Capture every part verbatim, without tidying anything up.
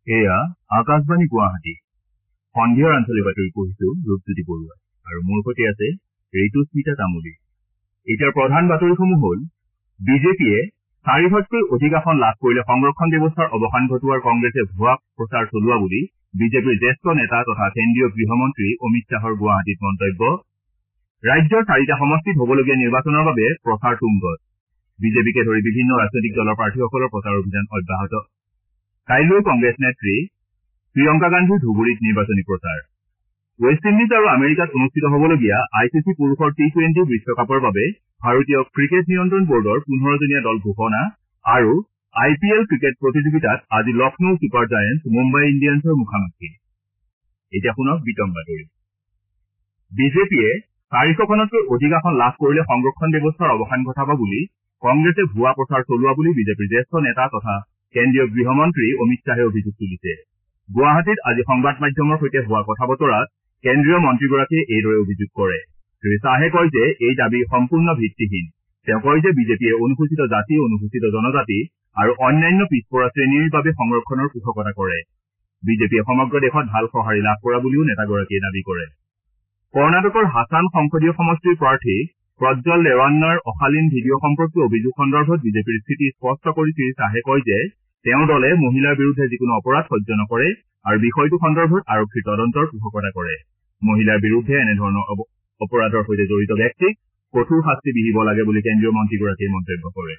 এয়া আকাশবাণী গুৱাহাটী সন্ধিয়াৰ আঞ্চলিক বাতৰি পঢ়িছো ৰূপজ্যোতি বৰুৱা আৰু মোৰ সৈতে আছে ঋতুস্মিতা তামুলী। এতিয়াৰ প্ৰধান বাতৰিসমূহ হ'ল বিজেপিয়ে চাৰিশতকৈ অধিক আসন লাভ কৰিলে সংৰক্ষণ ব্যৱস্থাৰ অৱসান ঘটোৱাৰ কংগ্ৰেছে ভুৱা প্ৰচাৰ চলোৱা বুলি বিজেপিৰ জ্যেষ্ঠ নেতা তথা কেন্দ্ৰীয় গৃহমন্ত্ৰী অমিত শ্বাহৰ গুৱাহাটীত মন্তব্য। ৰাজ্যৰ চাৰিটা সমষ্টিত হ'বলগীয়া নিৰ্বাচনৰ বাবে প্ৰচাৰ তুংগত। বিজেপিকে ধৰি বিভিন্ন ৰাজনৈতিক দলৰ প্ৰাৰ্থীসকলৰ প্ৰচাৰ অভিযান অব্যাহত। কাইলৈ কংগ্ৰেছ নেত্ৰী প্ৰিয়ংকা গান্ধীৰ ধুবুৰীত নিৰ্বাচনী প্ৰচাৰ। ৱেষ্ট ইণ্ডিজ আৰু আমেৰিকাত অনুষ্ঠিত হ'বলগীয়া আই চি চি পুৰুষৰ টি টুৱেণ্টি বিশ্বকাপৰ বাবে ভাৰতীয় ক্ৰিকেট নিয়ন্ত্ৰণ বৰ্ডৰ পোন্ধৰজনীয়া দল ঘোষণা আৰু আই পি এল ক্ৰিকেট প্ৰতিযোগিতাত আজি লক্ষ্ণৌ ছুপাৰ জায়েণ্টছ মুম্বাই ইণ্ডিয়ানছৰ মুখামুখি। এতিয়া শুনক বিতং বাতৰি। বিজেপিয়ে চাৰিশখনতকৈ অধিক আসন লাভ কৰিলে সংৰক্ষণ ব্যৱস্থাৰ অৱসান ঘটাব বুলি কংগ্ৰেছে ভুৱা প্ৰচাৰ চলোৱা বুলি বিজেপিৰ জ্যেষ্ঠ নেতা তথা কেন্দ্ৰীয় গৃহমন্ত্ৰী অমিত শ্বাহে অভিযোগ তুলিছে। গুৱাহাটীত আজি সংবাদ মাধ্যমৰ সৈতে হোৱা কথা বতৰাত কেন্দ্ৰীয় মন্ত্ৰীগৰাকীয়ে এইদৰে অভিযোগ কৰে। শ্ৰীশ্বাহে কয় যে এই দাবী সম্পূৰ্ণ ভিত্তিহীন। তেওঁ কয় যে বিজেপিয়ে অনুসূচিত জাতি, অনুসূচিত জনজাতি আৰু অন্যান্য পিছপৰা শ্ৰেণীৰ বাবে সংৰক্ষণৰ পোষকতা কৰে। বিজেপিয়ে সমগ্ৰ দেশত ভাল সঁহাৰি লাভ কৰা বুলিও নেতাগৰাকীয়ে দাবী কৰে। কৰ্ণাটকৰ হাছান সংসদীয় সমষ্টিৰ প্ৰাৰ্থী প্ৰজ্বল ৰেৱান্নাৰ অশালীন ভিডিঅ' সম্পৰ্কীয় অভিযোগ সন্দৰ্ভত বিজেপিৰ স্থিতি স্পষ্ট কৰি শ্ৰীশ্বাহে কয় যে তেওঁৰ দলে মহিলাৰ বিৰুদ্ধে যিকোনো অপৰাধ সহ্য নকৰে আৰু বিষয়টো সন্দৰ্ভত আৰক্ষীৰ তদন্তৰ পোষকতা কৰে। মহিলাৰ বিৰুদ্ধে এনেধৰণৰ অপৰাধৰ সৈতে জড়িত ব্যক্তিক কঠোৰ শাস্তি বিহিব লাগে বুলি কেন্দ্ৰীয় মন্ত্ৰীগৰাকীয়ে মন্তব্য কৰে।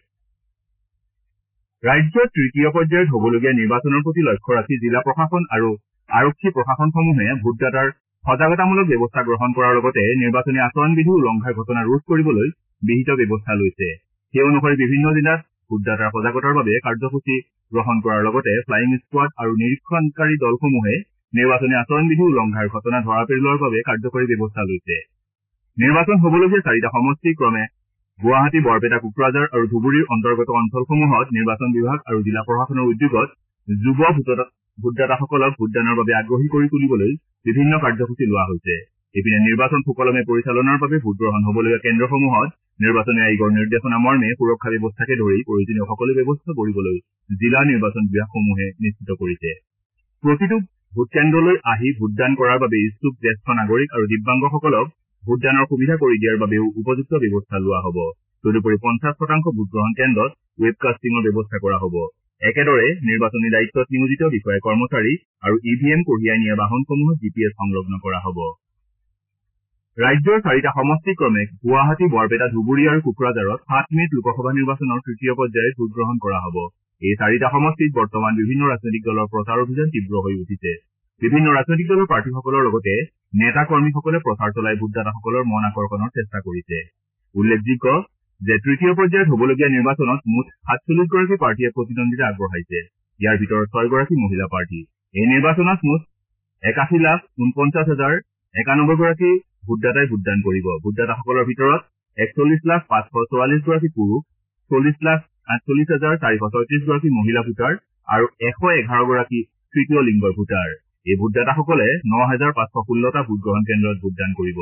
ৰাজ্যত তৃতীয় পৰ্যায়ত হ'বলগীয়া নিৰ্বাচনৰ প্ৰতি লক্ষ্য ৰাখি জিলা প্ৰশাসন আৰু আৰক্ষী প্ৰশাসনসমূহে ভোটদাতাৰ সজাগতামূলক ব্যৱস্থা গ্ৰহণ কৰাৰ লগতে নিৰ্বাচনী আচৰণ বিধি উলংঘাৰ ঘটনা ৰোধ কৰিবলৈ বিহিত ব্যৱস্থা লৈছে। সেই অনুসৰি বিভিন্ন জিলাত ভোটদাতাৰ সজাগতাৰ বাবে কাৰ্যসূচী গ্ৰহণ কৰাৰ লগতে ফ্লাইং স্কোৱাড আৰু নিৰীক্ষণকাৰী দলসমূহে নিৰ্বাচনী আচৰণ বিধি উলংঘাৰ ঘটনা ধৰা পেলোৱাৰ বাবে কাৰ্যকৰী ব্যৱস্থা লৈছে। নিৰ্বাচন হ'বলগীয়া চাৰিটা সমষ্টি ক্ৰমে গুৱাহাটী, বৰপেটা, কোকৰাঝাৰ আৰু ধুবুৰীৰ অন্তৰ্গত অঞ্চলসমূহত নিৰ্বাচন বিভাগ আৰু জিলা প্ৰশাসনৰ উদ্যোগত যুৱ ভোটদাতাসকলক ভোটদানৰ বাবে আগ্ৰহী কৰি তুলিবলৈ বিভিন্ন কাৰ্যসূচী লোৱা হৈছে। ইপিনে নিৰ্বাচন সুকলমে পৰিচালনাৰ বাবে ভোটগ্ৰহণ হ'বলগীয়া কেন্দ্ৰসমূহত নিৰ্বাচনী আয়োগৰ নিৰ্দেশনা মৰ্মে সুৰক্ষা ব্যৱস্থাকে ধৰি প্ৰয়োজনীয় সকলো ব্যৱস্থা কৰিবলৈ জিলা নিৰ্বাচন বিভাগসমূহে নিশ্চিত কৰিছে। প্ৰতিটো ভোটকেন্দ্ৰলৈ আহি ভোটদান কৰাৰ বাবে ইচ্ছুক জ্যেষ্ঠ নাগৰিক আৰু দিব্যাংগসকলক ভোটদানৰ সুবিধা কৰি দিয়াৰ বাবেও উপযুক্ত ব্যৱস্থা লোৱা হ'ব। তদুপৰি পঞ্চাছ শতাংশ ভোটগ্ৰহণ কেন্দ্ৰত ৱেবকাষ্টিঙৰ ব্যৱস্থা কৰা হ'ব। একেদৰে নিৰ্বাচনী দায়িত্বত নিয়োজিত বিষয়া কৰ্মচাৰী আৰু ই ভি এম কঢ়িয়াই নিয়া বাহনসমূহত জি পি এছ সংলগ্ন কৰা হ'ব। ৰাজ্যৰ চাৰিটা সমষ্টি ক্ৰমে গুৱাহাটী, বৰপেটা, ধুবুৰী আৰু কোকৰাঝাৰত সাত মে'ত লোকসভা নিৰ্বাচনৰ তৃতীয় পৰ্যায়ত ভোটগ্ৰহণ কৰা হ'ব। এই চাৰিটা সমষ্টিত বৰ্তমান বিভিন্ন ৰাজনৈতিক দলৰ প্ৰচাৰ অভিযান তীব্ৰ হৈ উঠিছে। বিভিন্ন ৰাজনৈতিক দলৰ প্ৰাৰ্থীসকলৰ লগতে নেতা কৰ্মীসকলে প্ৰচাৰ চলাই ভোটদাতাসকলৰ মন আকৰ্ষণৰ চেষ্টা কৰিছে। উল্লেখযোগ্য যে তৃতীয় পৰ্যায়ত হ'বলগীয়া নিৰ্বাচনত মুঠ সাতচল্লিছ গৰাকী প্ৰাৰ্থীয়ে প্ৰতিদ্বন্দ্বিতা আগবঢ়াইছে। ইয়াৰ ভিতৰত ছয়গৰাকী মহিলা প্ৰাৰ্থী। এই নিৰ্বাচনত মুঠ একাশী লাখ ঊনপঞ্চাছ হাজাৰ একানব্বৈ গৰাকী ভোটদাতাই ভোটদান কৰিব। ভোটদাতাসকলৰ ভিতৰত একচল্লিছ লাখ পাঁচশ চৌৱাল্লিছ গৰাকী পুৰুষ, চল্লিছ লাখ আঠচল্লিছ হাজাৰ চাৰিশ ছয়ত্ৰিশ গৰাকী মহিলা ভোটাৰ আৰু এশ এঘাৰ গৰাকী তৃতীয় লিংগৰ ভোটাৰ। এই ভোটদাতাসকলে ন হাজাৰ পাঁচশ ষোল্লটা ভোটগ্ৰহণ কেন্দ্ৰত ভোটদান কৰিব।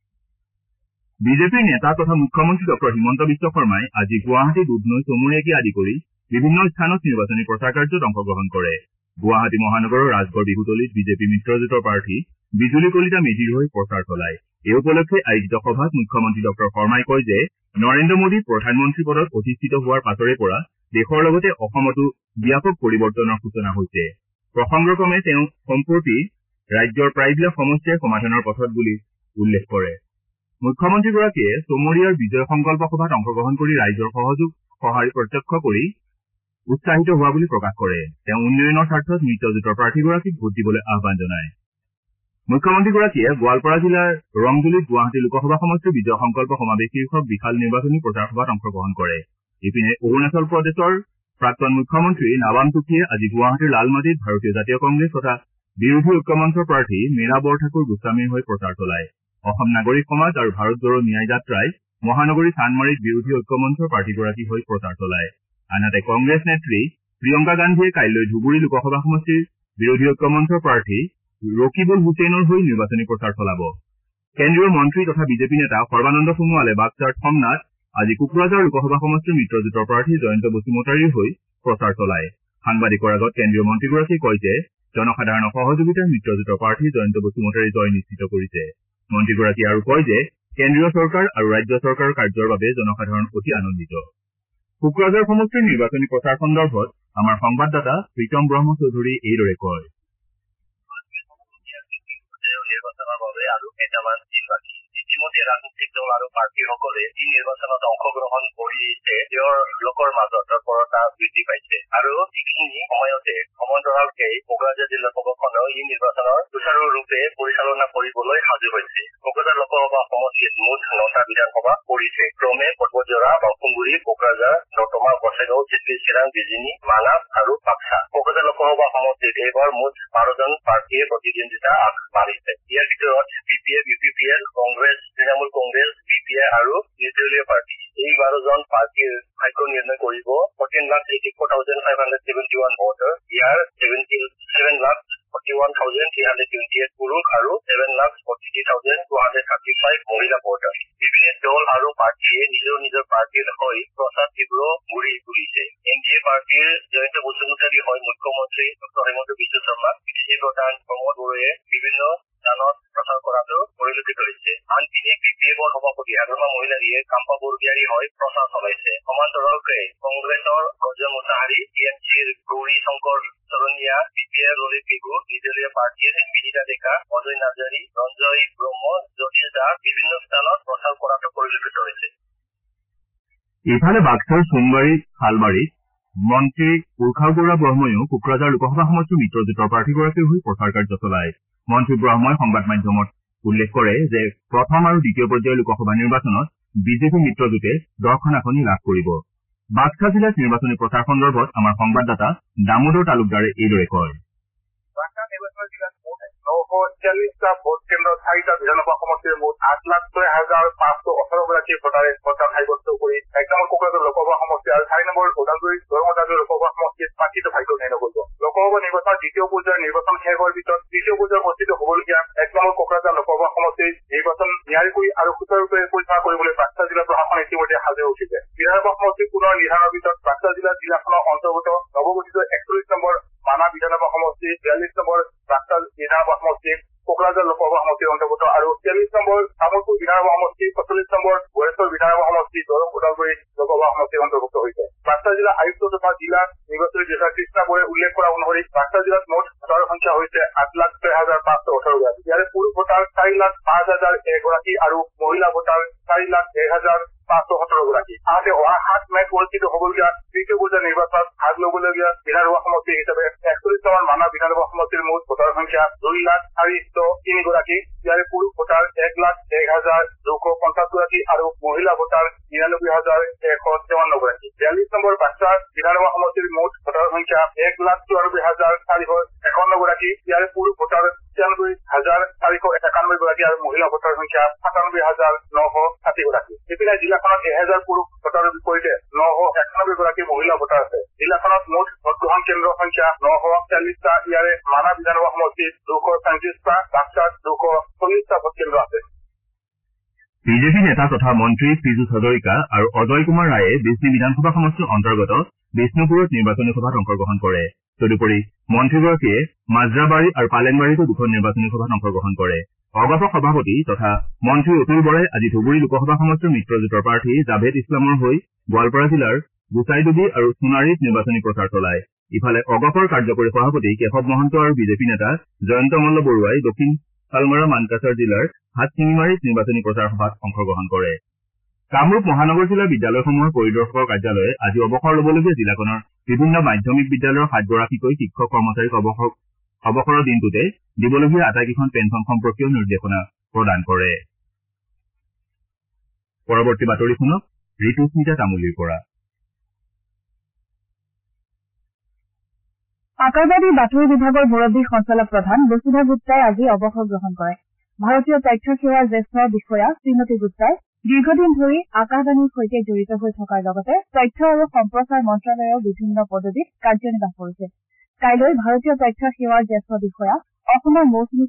বিজেপিৰ নেতা তথা মুখ্যমন্ত্ৰী ডক্টৰ হিমন্ত বিশ্ব শৰ্মাই আজি গুৱাহাটী, দুধনৈ, চমুৰিয়াকে আদি কৰি বিভিন্ন স্থানত নিৰ্বাচনী প্ৰচাৰ কাৰ্যত অংশগ্ৰহণ কৰে। গুৱাহাটী মহানগৰৰ ৰাজগড় বিহুতলীত বিজেপি মিত্ৰজোঁটৰ প্ৰাৰ্থী বিজুলী কলিতা মেধিৰ হৈ প্ৰচাৰ চলায়। এই উপলক্ষে আয়োজিত সভাত মুখ্যমন্ত্ৰী ডক্টৰ শৰ্মাই কয় যে নৰেন্দ্ৰ মোদী প্ৰধানমন্ত্ৰী পদত অধিষ্ঠিত হোৱাৰ পাছৰে পৰা দেশৰ লগতে অসমতো ব্যাপক পৰিৱৰ্তনৰ সূচনা হৈছে। প্ৰসংগক্ৰমে তেওঁ সম্প্ৰতি ৰাজ্যৰ প্ৰায়বিলাক সমস্যাই সমাধানৰ পথত বুলি উল্লেখ কৰে। মুখ্যমন্ত্ৰীগৰাকীয়ে চমৰীয়াৰ বিজয় সংকল্প সভাত অংশগ্ৰহণ কৰি ৰাইজৰ সহযোগ সঁহাৰি প্ৰত্যক্ষ কৰি উৎসাহিত হোৱা বুলি প্ৰকাশ কৰে। তেওঁ উন্নয়নৰ স্বাৰ্থত মিত্ৰজোঁটৰ প্ৰাৰ্থীগৰাকীক ভোট দিবলৈ আহ্বান জনায়। মুখ্যমন্ত্ৰীগৰাকীয়ে গোৱালপাৰা জিলাৰ ৰংজুলিত গুৱাহাটী লোকসভা সমষ্টিৰ বিজয় সংকল্প সমাৱেশ শীৰ্ষক বিশাল নিৰ্বাচনী প্ৰচাৰ সভাত অংশগ্ৰহণ কৰে। ইপিনে অৰুণাচল প্ৰদেশৰ প্ৰাক্তন মুখ্যমন্ত্ৰী নাবাম টুকিয়ে আজি গুৱাহাটীৰ লালমাটিত ভাৰতীয় জাতীয় কংগ্ৰেছ তথা বিৰোধী ঐক্যমঞ্চৰ প্ৰাৰ্থী মীৰা বৰঠাকুৰ গোস্বামীৰ হৈ প্ৰচাৰ চলায়। অসম নাগৰিক সমাজ আৰু ভাৰত জোড়ো ন্যায় যাত্ৰাই মহানগৰী চানমাৰীত বিৰোধী ঐক্যমঞ্চৰ প্ৰাৰ্থীগৰাকীৰ হৈ প্ৰচাৰ চলায়। আনহাতে কংগ্ৰেছ নেত্ৰী প্ৰিয়ংকা গান্ধীয়ে কাইলৈ ধুবুৰী লোকসভা সমষ্টিৰ বিৰোধী ঐক্যমঞ্চৰ প্ৰাৰ্থী ৰকিবুল হুছেইনৰ হৈ নিৰ্বাচনী প্ৰচাৰ চলাব। কেন্দ্ৰীয় মন্ত্ৰী তথা বিজেপি নেতা সৰ্বানন্দ সোণোৱালে বাক্সাৰ থমনাথ, আজি কোকৰাঝাৰ লোকসভা সমষ্টিৰ মিত্ৰজোঁটৰ প্ৰাৰ্থী জয়ন্ত বসুমতাৰীৰ হৈ প্ৰচাৰ চলায়। সাংবাদিকৰ আগত কেন্দ্ৰীয় মন্ত্ৰীগৰাকীয়ে কয় যে জনসাধাৰণৰ সহযোগিতাৰ মিত্ৰজোঁটৰ প্ৰাৰ্থী জয়ন্ত বসুমতাৰী জয় নিশ্চিত কৰিছে। মন্ত্ৰীগৰাকীয়ে আৰু কয় যে কেন্দ্ৰীয় চৰকাৰ আৰু ৰাজ্য চৰকাৰৰ কাৰ্যৰ বাবে জনসাধাৰণ অতি আনন্দিত। কোকৰাঝাৰ সমষ্টিৰ নিৰ্বাচনী প্ৰচাৰ সন্দৰ্ভত আমাৰ সংবাদদাতা প্ৰীতম ব্ৰহ্ম চৌধুৰীয়ে এইদৰে কয়। নিৰ্বাচনৰ বাবে আৰু কেইটামান দিন বাকী। ইতিমধ্যে ৰাজনৈতিক দল আৰু প্ৰাৰ্থীসকলে এই নিৰ্বাচনত অংশগ্ৰহণ কৰিছে। তেওঁৰ লোকৰ মাজত তৎপৰতা বৃদ্ধি পাইছে আৰু এইখিনি সময়তে সমান্তৰালকে কোকৰাঝাৰ জিলা প্ৰশাসনেও এই নিৰ্বাচনৰ সুচাৰুৰূপে পৰিচালনা কৰিবলৈ সাজু হৈছে। কোকৰাঝাৰ লোকসভা সমষ্টিত মুঠ নটা বিধানসভা পৰিছে। ক্ৰমে পৰ্বতজৰা, বাউসুমগুৰি, কোকৰাঝাৰ, দতমা, গছেগাঁও, চিটলি, চিৰাং, বিজিনী, মানাহ আৰু বাক্সা। কোকৰাঝাৰ লোকসভা সমষ্টিত এইবাৰ মুঠ বাৰজন প্ৰাৰ্থীয়ে প্ৰতিদ্বন্দ্বিতা আগবাঢ়িছে। ইয়াৰ ভিতৰত B P A, B P P L, Congress, Trinamool Congress, B P I আৰু নিৰ্দলীয় পাৰ্টী। এই বাৰজন প্ৰাৰ্থীৰ ভাগ্য নিৰ্ণয় কৰিব fourteen lakh eighty four thousand five hundred seventy one voter. ইয়াৰ seventy seven lakh forty one thousand three hundred twenty eight পুৰুষ আৰু seven lakh forty three thousand two hundred thirty five মহিলা ভোটাৰ। বিভিন্ন দল আৰু পাৰ্টীয়ে নিজৰ নিজৰ প্ৰাৰ্থীৰ হৈ প্ৰচাৰ তীব্ৰ কৰি তুলিছে। এন ডি এ পাৰ্টীৰ জয়ন্ত বসুমতাৰী হৈ মুখ্যমন্ত্ৰী ডক্টৰ হিমন্ত বিশ্ব শৰ্মা, কৃষি প্ৰধান প্ৰমোদ বড়োৱে বিভিন্ন স্থানত প্ৰচাৰ কৰাটো পৰিলক্ষিত হৈছে। আনপিনে বি পি এফৰ সভাপতি হাগ্ৰামা মহিলাৰীয়ে কাম্পা বৰগোহাঞি হৈ প্ৰচাৰ চলাইছে। সমান্তৰালকে কংগ্ৰেছৰ ব্ৰজ মোছাহাৰী, টি এম চিৰ গৌৰী শংকৰ চৰণীয়া, বি পি আইৰ ললিত পেগু, নিৰ্দলীয় পাৰ্টীৰ বিনীতা ডেকা, অজয় নাৰ্জাৰী, ৰঞ্জয় ব্ৰহ্ম, জ্যোতিষ দাস বিভিন্ন স্থানত প্ৰচাৰ কৰাটো পৰিলক্ষিত হৈছে। ইফালে বাক্সাৰ সোণবাৰী শালবাৰীত মন্ত্ৰী উৰ্খাও বৰুৱা ব্ৰহ্মইও কোকৰাঝাৰ লোকসভা সমষ্টিৰ মিত্ৰজোঁটৰ প্ৰাৰ্থীগৰাকীৰ হৈ প্ৰচাৰ কাৰ্য চলায়। মন্ত্ৰী ব্ৰহ্মই সংবাদ মাধ্যমত উল্লেখ কৰে যে প্ৰথম আৰু দ্বিতীয় পৰ্যায়ৰ লোকসভা নিৰ্বাচনত বিজেপি মিত্ৰজোঁটে দহখন আসনি লাভ কৰিব। বাক্সা জিলাত নিৰ্বাচনী প্ৰচাৰ সন্দৰ্ভত আমাৰ সংবাদদাতা দামোদৰ তালুকদাৰে এইদৰে কয়। বাক্সা নিৰ্বাচনী জিলাত মুঠ নশ ছিয়াল্লিছটা ভোট কেন্দ্ৰত চাৰিটা বিধানসভা সমষ্টিৰ মুঠ আঠ লাখ ছয় হাজাৰ পাঁচশ ওঠৰগৰাকী ভোটাৰে ভোটদান সাব্যস্ত কৰি এক নম্বৰ কোকৰাঝাৰ লোকসভা সমষ্টি আৰু চাৰি নম্বৰ ওদালগুৰি দৰং ওদালগুৰি লোকসভা সমষ্টিত প্ৰাৰ্থীটো ভাগ্য নিৰ্ণয় কৰিব। লোকসভা নিৰ্বাচনৰ দ্বিতীয় পৰ্যায়ৰ নিৰ্বাচন শেষ হোৱাৰ পিছত তৃতীয় পৰ্যায়ৰ অনুষ্ঠিত হ'বলগীয়া এক নম্বৰ কোকৰাঝাৰ লোকসভা সমষ্টিৰ নিৰ্বাচন নিয়াৰিকৈ আৰু সুচাৰুৰূপে পৰিচালনা কৰিবলৈ বাক্সা জিলা প্ৰশাসন ইতিমধ্যে সাজু হৈ উঠিছে। বিধানসভা সমষ্টি পুনৰ নিৰ্ধাৰণৰ পিছত বাক্সা জিলা জিলাখনৰ অন্তৰ্গত নৱগঠিত একচল্লিছ নম্বৰ মানাহ বিধানসভা সমষ্টি, বিয়াল্লিছ নম্বৰ বাক্সা বিধানসভা সমষ্টি, কোকৰাঝাৰ লোকসভা সমষ্টিৰ অন্তৰ্গত আৰু তিয়াল্লিছ নম্বৰ তামুলপুৰ বিধানসভা সমষ্টি, পঞ্চল্লিছ নম্বৰ গোৰেশ্বৰ বিধানসভা সমষ্টি, দৰং ওদালগুৰি লোকসভা সমষ্টিৰ অন্তৰ্ভুক্ত হৈছে। বাক্সা জিলা আয়ুক্ত তথা জিলা নিৰ্বাচনী বিষয়া কৃষ্ণা বৰে উল্লেখ কৰা অনুসৰি বাক্সা জিলাত মুঠ ভোটাৰৰ সংখ্যা হৈছে আঠ লাখ ছয় হাজাৰ পাঁচশ ওঠৰ গৰাকী। ইয়াৰে পুৰুষ ভোটাৰ চাৰি লাখ পাঁচ হাজাৰ এগৰাকী আৰু মহিলা ভোটাৰ চাৰি লাখ এক হাজাৰ পাঁচশ সোতৰ গৰাকী। আনহাতে অহা সাত মেত অনুষ্ঠিত হ'বলগীয়া তৃতীয় পৰ্যায়ৰ নিৰ্বাচনত ভাগ ল'বলগীয়া বিধানসভা সমষ্টি হিচাপে একচল্লিছ নম্বৰ মানাহ বিধানসভা সমষ্টিৰ মুঠ ভোটাৰৰ সংখ্যা দুই লাখ চাৰিশ তিনি গৰাকী। ইয়াৰে পুৰুষ ভোটাৰ এক লাখ এক হাজাৰ দুশ পঞ্চাছ গৰাকী আৰু মহিলা ভোটাৰ নিৰানব্বৈ হাজাৰ এশ চৌৱন্ন গৰাকী। বিয়াল্লিছ নম্বৰ বাক্সা বিধানসভা সমষ্টিৰ মুঠ ভোটাৰৰ সংখ্যা এক লাখ চৌৰানব্বৈ হাজাৰ চাৰিশ একাৱন্ন গৰাকী। ইয়াৰে পুৰুষ ভোটাৰ ছিয়ানব্বৈ হাজাৰ চাৰিশ একানব্বৈ গৰাকী আৰু মহিলা ভোটাৰৰ সংখ্যা সাতানব্বৈ হাজাৰ নশ ষাঠি গৰাকী। ইপিনে জিলাখনত এহেজাৰ পুৰুষ ভোটাৰৰ বিপৰীতে নশ একানব্বৈ গৰাকী মহিলা ভোটাৰ আছে। জিলাখনত মুঠ ভোটগ্ৰহণ কেন্দ্ৰৰ সংখ্যা নশ চল্লিছটা। ইয়াৰে মানাহ বিধানসভা সমষ্টিত দুশ পঁয়ত্ৰিছটা, বাক্সাত দুশ চল্লিছটা ভোট কেন্দ্ৰ আছে। বিজেপি নেতা তথা মন্ত্ৰী পীযুষ হাজৰিকা আৰু অজয় কুমাৰ ৰায়ে বিজনী বিধানসভা সমষ্টিৰ অন্তৰ্গত বিষ্ণুপুৰত নিৰ্বাচনী সভাত অংশগ্ৰহণ কৰে। তদুপৰি মন্ত্ৰীগৰাকীয়ে মাজৰাবাৰী আৰু পালেংবাৰীতো দুখন নিৰ্বাচনী সভাত অংশগ্ৰহণ কৰে। অগপ সভাপতি তথা মন্ত্ৰী অতুল বৰাই আজি ধুবুৰী লোকসভা সমষ্টিৰ মিত্ৰজোঁটৰ প্ৰাৰ্থী জাভেদ ইছলামৰ হৈ গোৱালপাৰা জিলাৰ গোচাইডুবি আৰু সোণাৰীত নিৰ্বাচনী প্ৰচাৰ চলায়। ইফালে অগপৰ কাৰ্যকৰী সভাপতি কেশৱ মহন্ত আৰু বিজেপি নেতা জয়ন্ত মল্ল বৰুৱাই দক্ষিণ শালমৰা মানকাছাৰ জিলাৰ হাটশিঙিমাৰীত নিৰ্বাচনী প্ৰচাৰ সভাত অংশগ্ৰহণ কৰে। কামৰূপ মহানগৰ জিলাৰ বিদ্যালয়সমূহৰ পৰিদৰ্শকৰ কাৰ্যালয়ে আজি অৱসৰ ল'বলগীয়া জিলাখনৰ বিভিন্ন মাধ্যমিক বিদ্যালয়ৰ সাতগৰাকীকৈ শিক্ষক কৰ্মচাৰীক অৱসৰ অৱসৰৰ দিনটোতে দিবলগীয়া আটাইকেইখন পেঞ্চন সম্পৰ্কীয় নিৰ্দেশনা প্ৰদান কৰে। পৰৱৰ্তী বাতৰি শুনক ঋতুস্মিতা তামুলীৰ পৰা। আকাশবাণী বাতৰি বিভাগৰ মুৰব্বী সঞ্চালক প্ৰধান বসুধা গুপ্তাই আজি অৱসৰ গ্ৰহণ কৰে। ভাৰতীয় তথ্য সেৱাৰ জ্যেষ্ঠ বিষয়া শ্ৰীমতী গুপ্তাই দীৰ্ঘদিন ধৰি আকাশবাণীৰ সৈতে জড়িত হৈ থকাৰ লগতে তথ্য আৰু সম্প্ৰচাৰ মন্ত্ৰালয়ৰ বিভিন্ন পদবীত কাৰ্যনিৰ্বাহ কৰিছে। কাইলৈ ভাৰতীয় তথ্য সেৱাৰ জ্যেষ্ঠ বিষয়া অসমৰ মৌচুমী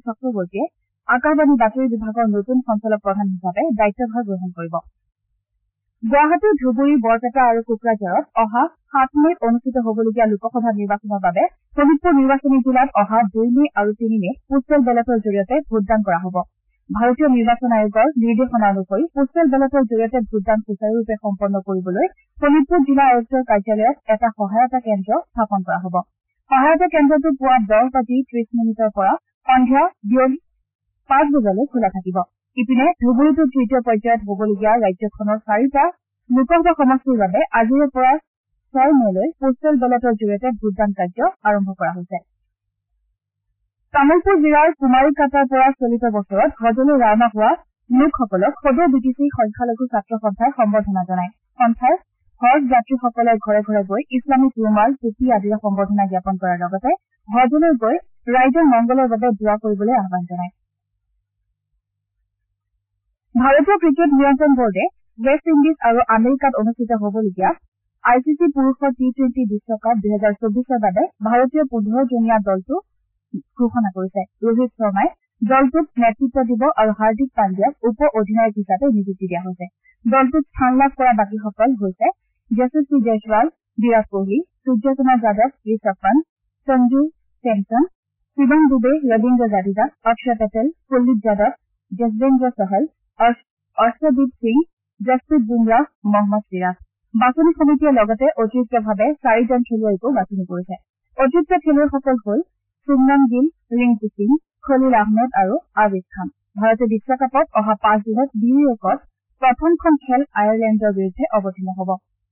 গুৱাহাটী, ধুবুৰী, বৰপেটা আৰু কোকৰাঝাৰত অহা সাত মেত অনুষ্ঠিত হ'বলগীয়া লোকসভা নিৰ্বাচনৰ বাবে শোণিতপুৰ নিৰ্বাচনী জিলাত অহা দুই মে আৰু তিনি মেত পোষ্টেল বেলটৰ জৰিয়তে ভোটদান কৰা হ'ব। ভাৰতীয় নিৰ্বাচন আয়োগৰ নিৰ্দেশনা অনুসৰি পোষ্টেল বেলটৰ জৰিয়তে ভোটদান সুচাৰুৰূপে সম্পন্ন কৰিবলৈ শোণিতপুৰ জিলা আয়ুক্তৰ কাৰ্যালয়ত এটা সহায়তা কেন্দ্ৰ স্থাপন কৰা হ'ব। সহায়তা কেন্দ্ৰটো পুৱা দহ বাজি ত্ৰিশ মিনিটৰ পৰা সন্ধিয়া পাঁচ বজালৈ খোলা থাকিব। ইপিনে ধুবুৰীতো তৃতীয় পৰ্যায়ত হ'বলগীয়া ৰাজ্যখনৰ চাৰিটা লোকসভা সমষ্টিৰ বাবে আজিৰে পৰা ছয় মেলৈ পোষ্টেল বেলটৰ জৰিয়তে ভোটদান কাৰ্য আৰম্ভ কৰা হৈছে। তামুলপুৰ জিলাৰ কুমাৰীকাটাৰ পৰা চলিত বছৰত হজলৈ ৰাওনা হোৱা লোকসকলক সদৌ বি টি চিৰ সংখ্যালঘু ছাত্ৰ সন্থাই সম্বৰ্ধনা জনায়। সন্থাই হজ যাত্ৰীসকলৰ ঘৰে ঘৰে গৈ ইছলামিক ৰুমাল, টুপি আদিৰে সম্বৰ্ধনা জ্ঞাপন কৰাৰ লগতে হজলৈ গৈ ৰাইজৰ মংগলৰ বাবে দোৱা কৰিবলৈ আহান জনায়। ভাৰতীয় ক্ৰিকেট নিয়ন্ত্ৰণ বোৰ্ডে ৱেষ্ট ইণ্ডিজ আৰু আমেৰিকাত অনুষ্ঠিত হ'বলগীয়া আই চি চি পুৰুষৰ টি টুৱেণ্টি বিশ্বকাপ দুহেজাৰ চৌবিশৰ বাবে ভাৰতীয় পোন্ধৰজনীয়া দলটো ঘোষণা কৰিছে। ৰোহিত শৰ্মাই দলটোত নেতৃত্ব দিব আৰু হাৰ্দিক পাণ্ডিয়াক উপ অধিনায়ক হিচাপে নিযুক্তি দিয়া হৈছে। দলটোত স্থান লাভ কৰা বাকীসকল হৈছে যশস্বী জয়ছৱাল, বিৰাট কোহলি, সূৰ্যকুমাৰ যাদৱ, ঋষভ পন্ত, সঞ্জু ছেমছন, শিৱম দুবে, ৰবীন্দ্ৰ জাদেজা, অক্ষৰ পেটেল, কুলদীপ যাদৱ, যশৱেন্দ্ৰ চহল, অৰ্শদীপ সিং, জছপ্ৰীত বুমৰাহ, মহম্মদ চিৰাজ। বাছনি সমিতিয়ে লগতে অতিৰিক্তভাৱে চাৰিজন খেলুৱৈকো বাছনি কৰিছে। অতিৰিক্ত খেলুৱৈসকল হ'ল সুমন গিল, ৰিংকু সিং, খলিল আহমেদ আৰু আবিদ খান। ভাৰতে বিশ্বকাপত অহা পাঁচ দিনত নিউয়ৰ্কত প্ৰথমখন খেল আয়াৰলেণ্ডৰ বিৰুদ্ধে অৱতীৰ্ণ হ'ব।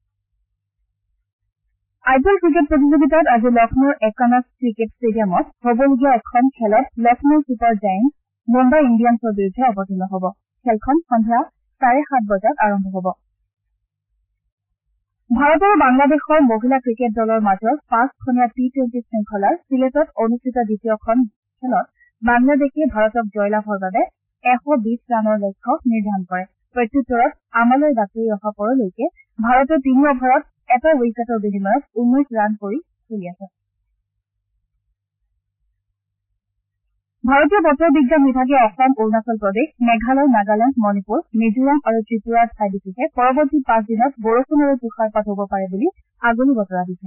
আই পি এল ক্ৰিকেট প্ৰতিযোগিতাত আজি লক্ষ্ণৌৰ একনছ ক্ৰিকেট ষ্টেডিয়ামত হ'বলগীয়া এখন খেলত লক্ষ্ণৌ ছুপাৰ জায়েণ্টছ মুম্বাই ইণ্ডিয়ানছৰ বিৰুদ্ধে অৱতীৰ্ণ হ'ব। খেলখন সন্ধিয়া চাৰে সাত বজাত আৰম্ভ হ'ব। ভাৰত আৰু বাংলাদেশৰ মহিলা ক্ৰিকেট দলৰ মাজৰ পাঁচখনীয়া টি টুৱেণ্টি শৃংখলাৰ ছিলেটত অনুষ্ঠিত দ্বিতীয়খন খেলত বাংলাদেশে ভাৰতক জয়লাভৰ বাবে এশ বিশ ৰানৰ লক্ষ্য নিৰ্ধাৰণ কৰে। প্ৰত্যুত্তৰত আমালৈ বাতৰি অহা পৰলৈকে ভাৰতে তিনি অভাৰত এটা উইকেটৰ বিনিময়ত ঊনৈশ ৰান কৰি চলি আছে। ভাৰতীয় বতৰ বিজ্ঞান বিভাগে অসম, অৰুণাচল প্ৰদেশ, মেঘালয়, নাগালেণ্ড, মণিপুৰ, মিজোৰাম আৰু ত্ৰিপুৰাৰ ঠাই বিশেষে পৰৱৰ্তী পাঁচ দিনত বৰষুণ আৰু তুষাৰপাত হ'ব পাৰে বুলি আগলি বতৰা দিছে।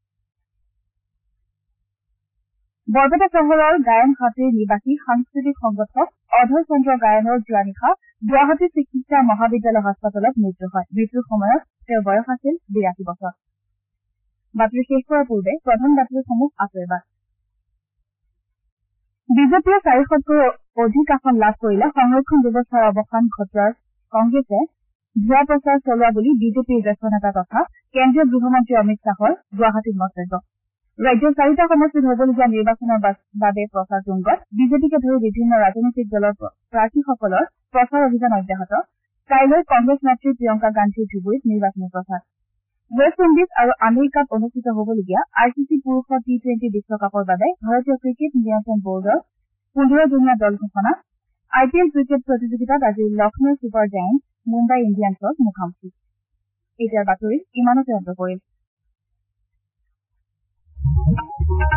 বৰপেটা চহৰৰ গায়ন হাটীৰ নিবাসী সাংস্কৃতিক সংগঠক অধৰ চন্দ্ৰ গায়নৰ যোৱা নিশা গুৱাহাটী চিকিৎসা মহাবিদ্যালয় হাস্পতালত মৃত্যু হয়। মৃত্যুৰ সময়ত তেওঁৰ বয়স আছিল বিৰাশী বছৰ। বাতৰি শেষ হোৱাৰ পূৰ্বে প্ৰধান বাতৰিসমূহ আকৌ এবাৰ। বিজেপিয়ে চাৰিশতকৈ অধিক আসন লাভ কৰিলে সংৰক্ষণ ব্যৱস্থাৰ অৱসান ঘটোৱাৰ কংগ্ৰেছে ভুৱা প্ৰচাৰ চলোৱা বুলি বিজেপিৰ জ্যেষ্ঠ নেতা তথা কেন্দ্ৰীয় গৃহমন্ত্ৰী অমিত শ্বাহৰ গুৱাহাটীত মন্তব্য। ৰাজ্যৰ চাৰিটা সমষ্টিত হ'বলগীয়া নিৰ্বাচনৰ বাবে প্ৰচাৰ তুংগত বিজেপিকে ধৰি বিভিন্ন ৰাজনৈতিক দলৰ প্ৰাৰ্থীসকলৰ প্ৰচাৰ অভিযান অব্যাহত। কাইলৈ কংগ্ৰেছ নেত্ৰী প্ৰিয়ংকা গান্ধীৰ ধুবুৰীত নিৰ্বাচনী প্ৰচাৰ। ৱেষ্ট ইণ্ডিজ আৰু আমেৰিকাত অনুষ্ঠিত হ'বলগীয়া আই চি চি পুৰুষৰ টি টুৱেণ্টি বিশ্বকাপৰ বাবে ভাৰতীয় ক্ৰিকেট নিয়ন্ত্ৰণ বৰ্ডৰ পোন্ধৰজনীয়া দল ঘোষণা। আই পি এল ক্ৰিকেট প্ৰতিযোগিতাত আজি লক্ষ্ণৌ ছুপাৰ জায়েণ্টছ মুম্বাই ইণ্ডিয়ানছৰ মুখামুখি। এতিয়াৰ বাতৰি ইমানতে অন্ত পৰিল।